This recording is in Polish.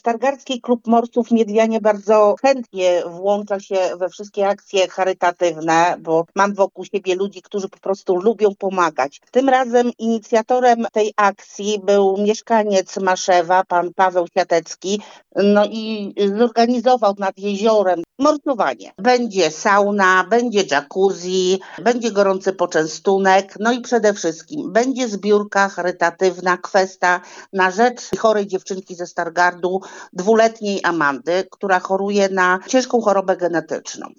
Stargardzki Klub Morsów Miedwianie bardzo chętnie włącza się we wszystkie akcje charytatywne, bo mam wokół siebie ludzi, którzy po prostu lubią pomagać. Tym razem inicjatorem tej akcji był mieszkaniec Maszewa, pan Paweł Siatecki, no i zorganizował nad jeziorem morsowanie. Będzie sauna, będzie jacuzzi, będzie gorący poczęstunek, no i przede wszystkim będzie zbiórka charytatywna, kwesta na rzecz chorej dziewczynki ze Stargardu, 2-letniej Amandy, która choruje na ciężką chorobę genetyczną.